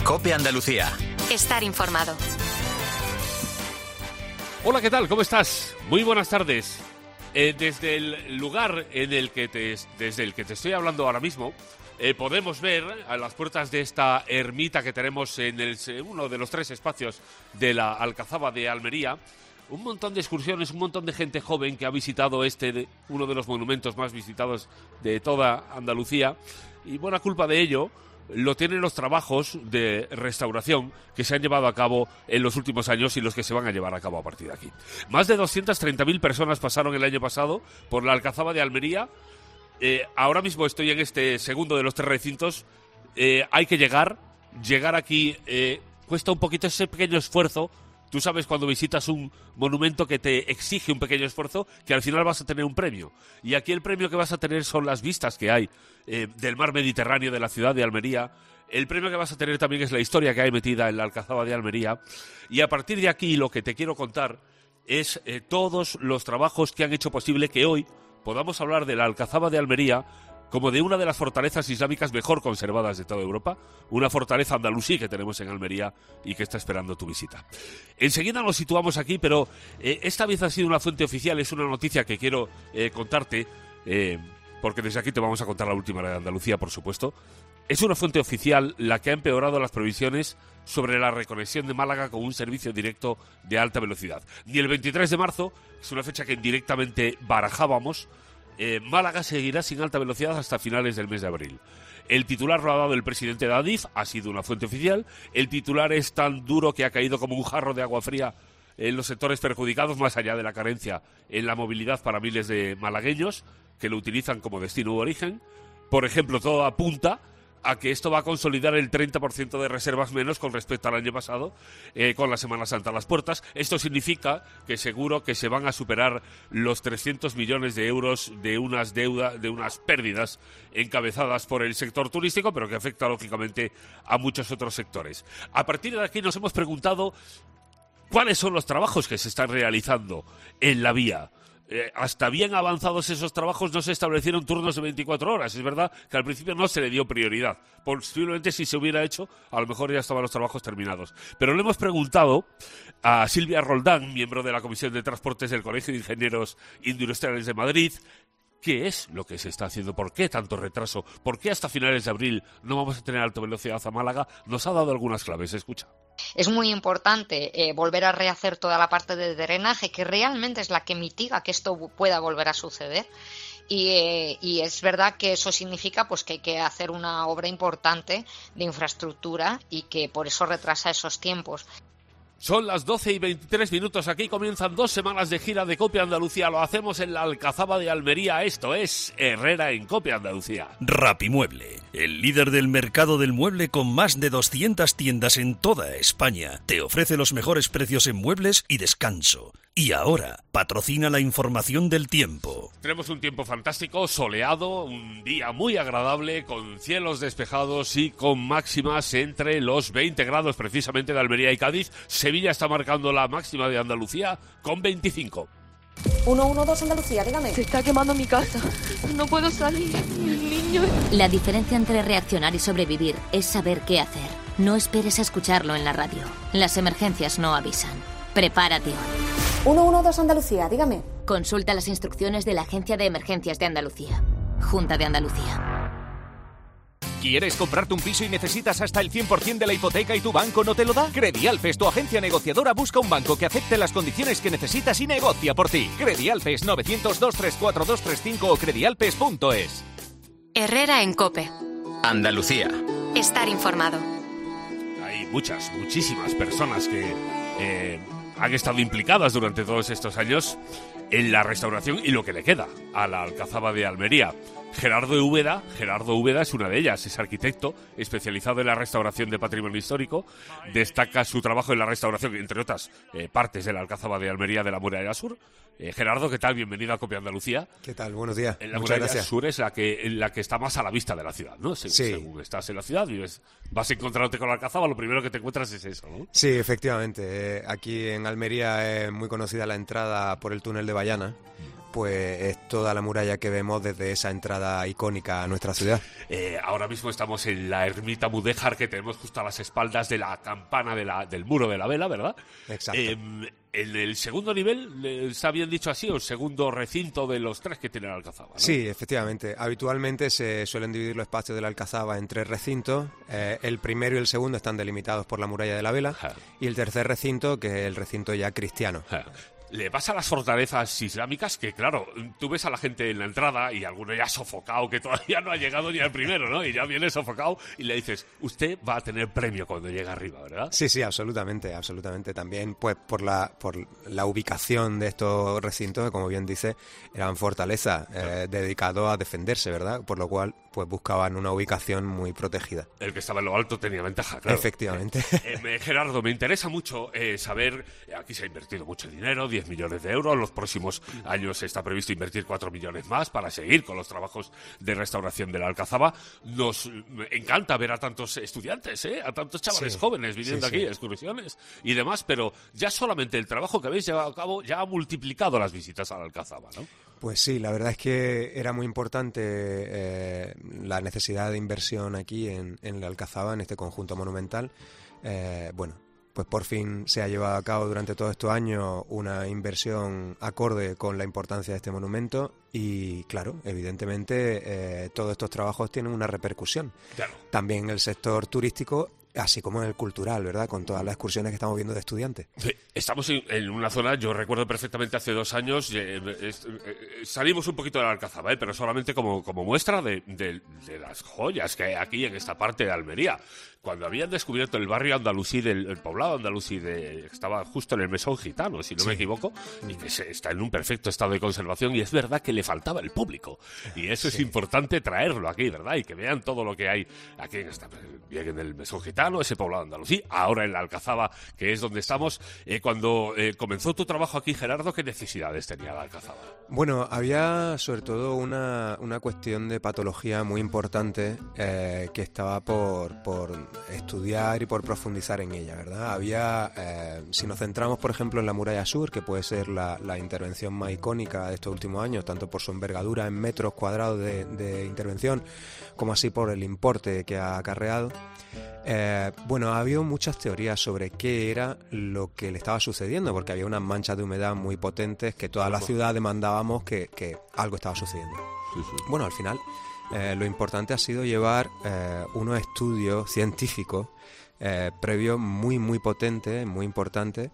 COPE Andalucía. Estar informado. Hola, ¿qué tal? ¿Cómo estás? Muy buenas tardes. Desde el lugar desde el que te estoy hablando ahora mismo, podemos ver a las puertas de esta ermita que tenemos en uno de los 3 espacios de la Alcazaba de Almería, un montón de excursiones, un montón de gente joven que ha visitado uno de los monumentos más visitados de toda Andalucía, y buena culpa de ello lo tienen los trabajos de restauración que se han llevado a cabo en los últimos años y los que se van a llevar a cabo a partir de aquí. Más de 230.000 personas pasaron el año pasado por la Alcazaba de Almería. Ahora mismo estoy en este segundo de los 3 recintos. Hay que llegar aquí cuesta un poquito ese pequeño esfuerzo. Tú sabes cuando visitas un monumento que te exige un pequeño esfuerzo, que al final vas a tener un premio. Y aquí el premio que vas a tener son las vistas que hay del mar Mediterráneo de la ciudad de Almería. El premio que vas a tener también es la historia que hay metida en la Alcazaba de Almería. Y a partir de aquí lo que te quiero contar es todos los trabajos que han hecho posible que hoy podamos hablar de la Alcazaba de Almería como de una de las fortalezas islámicas mejor conservadas de toda Europa, una fortaleza andalusí que tenemos en Almería y que está esperando tu visita. Enseguida nos situamos aquí, pero esta vez ha sido una fuente oficial, es una noticia que quiero contarte, porque desde aquí te vamos a contar la última de Andalucía, por supuesto. Es una fuente oficial la que ha empeorado las previsiones sobre la reconexión de Málaga con un servicio directo de alta velocidad. Ni el 23 de marzo, es una fecha que indirectamente barajábamos, Málaga seguirá sin alta velocidad hasta finales del mes de abril. El titular lo ha dado el presidente de Adif, ha sido una fuente oficial. El titular es tan duro que ha caído como un jarro de agua fría en los sectores perjudicados, más allá de la carencia en la movilidad para miles de malagueños que lo utilizan como destino u origen. Por ejemplo, todo apunta a que esto va a consolidar el 30% de reservas menos con respecto al año pasado, con la Semana Santa a las puertas. Esto significa que seguro que se van a superar los 300 millones de euros de unas pérdidas encabezadas por el sector turístico, pero que afecta lógicamente a muchos otros sectores. A partir de aquí nos hemos preguntado cuáles son los trabajos que se están realizando en la vía. Hasta bien avanzados esos trabajos no se establecieron turnos de 24 horas. Es verdad que al principio no se le dio prioridad. Posiblemente si se hubiera hecho, a lo mejor ya estaban los trabajos terminados. Pero le hemos preguntado a Silvia Roldán, miembro de la Comisión de Transportes del Colegio de Ingenieros Industriales de Madrid, ¿qué es lo que se está haciendo? ¿Por qué tanto retraso? ¿Por qué hasta finales de abril no vamos a tener alta velocidad a Málaga? Nos ha dado algunas claves, escucha. Es muy importante volver a rehacer toda la parte de drenaje, que realmente es la que mitiga que esto pueda volver a suceder. Y es verdad que eso significa pues que hay que hacer una obra importante de infraestructura y que por eso retrasa esos tiempos. Son las 12:23. Aquí comienzan 2 semanas de gira de COPE Andalucía. Lo hacemos en la Alcazaba de Almería. Esto es Herrera en COPE Andalucía. Rapimueble, el líder del mercado del mueble con más de 200 tiendas en toda España, te ofrece los mejores precios en muebles y descanso. Y ahora, patrocina la información del tiempo. Tenemos un tiempo fantástico, soleado, un día muy agradable, con cielos despejados y con máximas entre los 20 grados precisamente de Almería y Cádiz. Sevilla está marcando la máxima de Andalucía con 25. 112 Andalucía, dígame. Se está quemando mi casa. No puedo salir. Mi niño. La diferencia entre reaccionar y sobrevivir es saber qué hacer. No esperes a escucharlo en la radio. Las emergencias no avisan. Prepárate hoy. 112 Andalucía, dígame. Consulta las instrucciones de la Agencia de Emergencias de Andalucía. Junta de Andalucía. ¿Quieres comprarte un piso y necesitas hasta el 100% de la hipoteca y tu banco no te lo da? Credialpes, tu agencia negociadora, busca un banco que acepte las condiciones que necesitas y negocia por ti. Credialpes 900-234-235 o credialpes.es. Herrera en COPE. Andalucía. Estar informado. Hay muchísimas personas que han estado implicadas durante todos estos años en la restauración y lo que le queda a la Alcazaba de Almería. Gerardo Úbeda es una de ellas, es arquitecto especializado en la restauración de patrimonio histórico, destaca su trabajo en la restauración, entre otras partes de la Alcázaba de Almería de la Muralla Sur. Gerardo, ¿qué tal? Bienvenido a COPE Andalucía. ¿Qué tal? Buenos días. La Muchas Muralla gracias. Sur es la que está más a la vista de la ciudad, ¿no? Sí. Según estás en la ciudad, vas encontrándote con la Alcázaba, lo primero que te encuentras es eso, ¿no? Sí, efectivamente. Aquí en Almería es muy conocida la entrada por el túnel de Bayana, pues es toda la muralla que vemos desde esa entrada icónica a nuestra ciudad. Ahora mismo estamos en la ermita mudéjar que tenemos justo a las espaldas de la campana del muro de la vela, ¿verdad? Exacto. En el segundo nivel, ¿está bien dicho así? ¿O el segundo recinto de los 3 que tiene la Alcazaba, ¿no? Sí, efectivamente. Habitualmente se suelen dividir los espacios de la Alcazaba en 3 recintos. El primero y el segundo están delimitados por la muralla de la vela. Y el tercer recinto, que es el recinto ya cristiano. Le pasa a las fortalezas islámicas que, claro, tú ves a la gente en la entrada y alguno ya sofocado, que todavía no ha llegado ni al primero, ¿no? Y ya viene sofocado y le dices, usted va a tener premio cuando llegue arriba, ¿verdad? Sí, absolutamente. También, pues, por la ubicación de estos recintos, que como bien dice, eran fortalezas dedicados a defenderse, ¿verdad? Por lo cual, pues, buscaban una ubicación muy protegida. El que estaba en lo alto tenía ventaja, claro. Efectivamente. Gerardo, me interesa mucho saber, aquí se ha invertido mucho dinero, 10 millones de euros. En los próximos años está previsto invertir 4 millones más para seguir con los trabajos de restauración de la Alcazaba. Nos encanta ver a tantos estudiantes, a tantos chavales jóvenes viniendo aquí, excursiones y demás, pero ya solamente el trabajo que habéis llevado a cabo ya ha multiplicado las visitas a la Alcazaba, ¿no? Pues sí, la verdad es que era muy importante la necesidad de inversión aquí en la Alcazaba, en este conjunto monumental. Pues por fin se ha llevado a cabo durante todos estos años una inversión acorde con la importancia de este monumento y, claro, evidentemente todos estos trabajos tienen una repercusión. Claro. También en el sector turístico, así como en el cultural, ¿verdad? Con todas las excursiones que estamos viendo de estudiantes. Sí, estamos en una zona, yo recuerdo perfectamente hace 2 años, salimos un poquito de la Alcazaba, pero solamente como muestra de las joyas que hay aquí en esta parte de Almería. Cuando habían descubierto el barrio andalusí, el poblado andalusí, estaba justo en el Mesón Gitano, si no me equivoco, y que está en un perfecto estado de conservación, y es verdad que le faltaba el público. Y eso es importante traerlo aquí, ¿verdad? Y que vean todo lo que hay aquí bien en el Mesón Gitano, ese poblado andalusí, ahora en la Alcazaba, que es donde estamos. Cuando comenzó tu trabajo aquí, Gerardo, ¿qué necesidades tenía la Alcazaba? Bueno, había sobre todo una cuestión de patología muy importante que estaba por estudiar y por profundizar en ella, ¿verdad? Había, si nos centramos, por ejemplo, en la muralla sur, que puede ser la intervención más icónica de estos últimos años, tanto por su envergadura en metros cuadrados de intervención, como así por el importe que ha acarreado. Ha habido muchas teorías sobre qué era lo que le estaba sucediendo, porque había unas manchas de humedad muy potentes que toda la ciudad demandábamos que algo estaba sucediendo. Sí. Bueno, al final lo importante ha sido llevar unos estudios científicos previos muy potentes, muy importantes,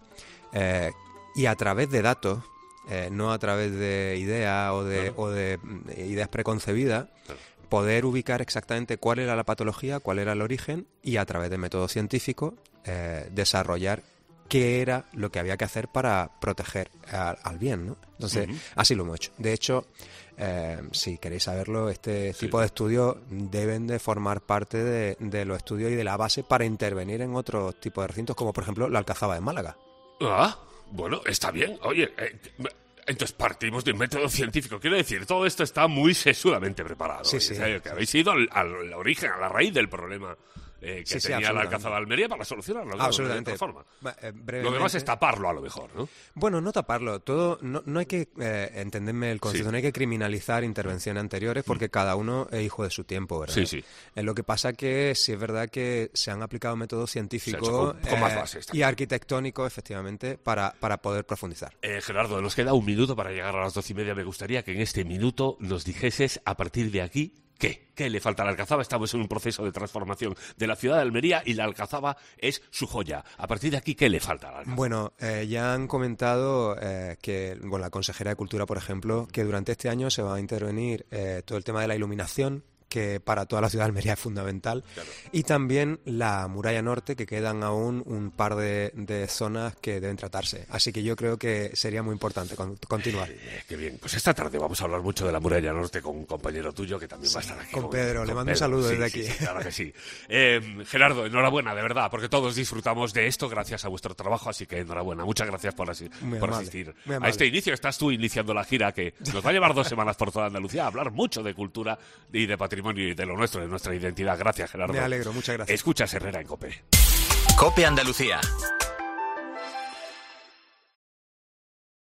y a través de datos, no a través de ideas o de ideas preconcebidas, poder ubicar exactamente cuál era la patología, cuál era el origen, y a través de métodos científicos desarrollar qué era lo que había que hacer para proteger al bien, ¿no? Entonces, así lo hemos hecho. De hecho, si queréis saberlo, este tipo de estudios deben de formar parte de los estudios y de la base para intervenir en otros tipos de recintos, como por ejemplo la Alcazaba de Málaga. Bueno, está bien. Oye, entonces partimos de un método científico. Quiero decir, todo esto está muy sesudamente preparado. Sí. Que habéis ido al origen, a la raíz del problema que tenía la Alcazaba de Almería para solucionarlo. Absolutamente. De otra forma. Lo demás es taparlo, a lo mejor, ¿no? Bueno, no taparlo. Todo, no hay que, entenderme el concepto, no hay que criminalizar intervenciones anteriores porque cada uno es hijo de su tiempo, ¿verdad? Sí. Lo que pasa que sí es verdad que se han aplicado métodos científicos con más bases y arquitectónicos, efectivamente, para poder profundizar. Gerardo, nos queda 1 minuto para llegar a las 12:30. Me gustaría que en este minuto nos dijeses, a partir de aquí, ¿Qué le falta a la Alcazaba? Estamos en un proceso de transformación de la ciudad de Almería y la Alcazaba es su joya. A partir de aquí, ¿qué le falta a la Alcazaba? Bueno, ya han comentado que la consejera de Cultura, por ejemplo, que durante este año se va a intervenir todo el tema de la iluminación, que para toda la ciudad de Almería es fundamental, claro. Y también la muralla norte, que quedan aún un par de zonas que deben tratarse. Así que yo creo que sería muy importante continuar. Qué bien. Pues esta tarde vamos a hablar mucho de la muralla norte con un compañero tuyo que también va a estar aquí. Con Pedro, le mando un saludo desde aquí. Sí, claro que sí. Gerardo, enhorabuena, de verdad, porque todos disfrutamos de esto gracias a vuestro trabajo, así que enhorabuena. Muchas gracias por asistir a este inicio. Estás tú iniciando la gira que nos va a llevar 2 semanas por toda Andalucía a hablar mucho de cultura y de patrimonio y de lo nuestro, de nuestra identidad. Gracias, Gerardo. Me alegro, muchas gracias. Escuchas Herrera en COPE. COPE Andalucía.